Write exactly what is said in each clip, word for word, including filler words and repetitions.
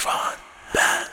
کیوان بند.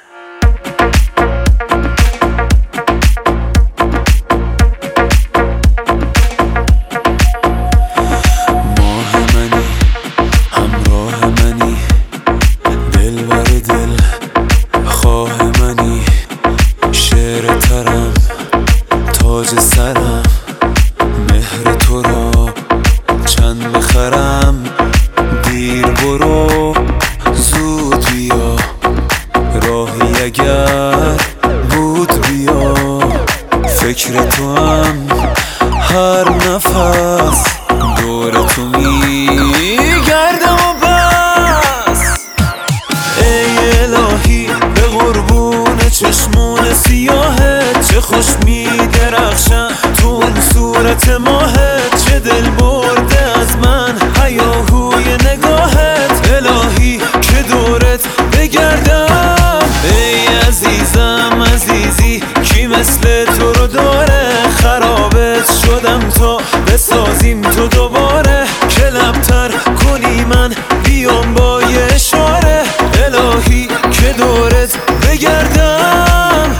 تاج سرم مهر تو را چند بخرم، دیر برو زود بیا، راهی اگر بود بیا، فکر تو هم هر نفس دور تو میگردم و بس. ای الهی به قربون چشمون سیاهت، چه خوش میدرخشن تو اون صورت ماهت، چه دل برده از من هیاهوی نگاهت. الهی که دورت بگردم، ای عزیزم عزیزی کی مثل تو رو داره، خرابت شدم تا بسازیم تو دوباره، که لبتر کنی من بیام با یه اشاره. الهی که دورت بگردم.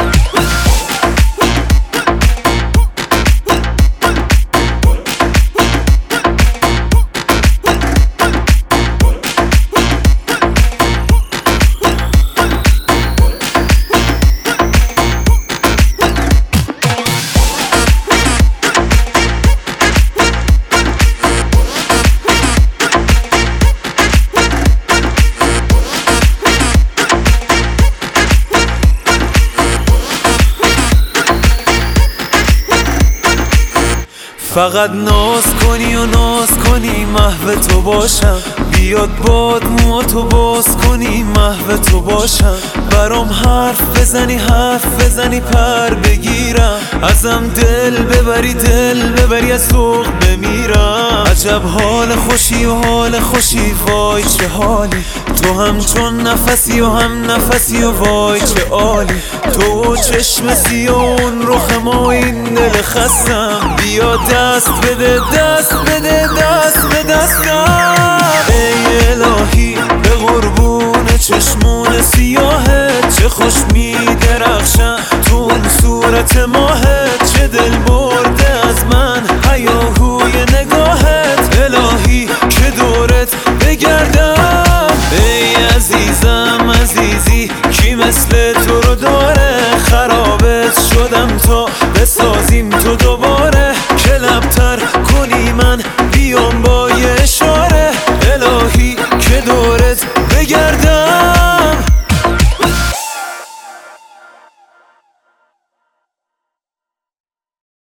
فقط ناز کنی و ناز کنی محو تو باشم، بیاد باد مو تو باز کنی محو تو باشم، برام حرف بزنی حرف بزنی پر بگیرم، ازم دل ببری دل ببری از ذوق بمیرم. عجب حال خوشی و حال خوشی وای چه حالی، تو هم چون نفسی و هم نفسی و وای چه عالی، تو چشم سیون رخ ما این دل خستم، بیا دست بده دست بده دست به دستم. ای الهی به قربون چشمون سیاهت، چه خوش میدرخشن تو اون صورت ماهت، چه دل برده از من هیاهوی نگاهت. الهی که دورت بگردم.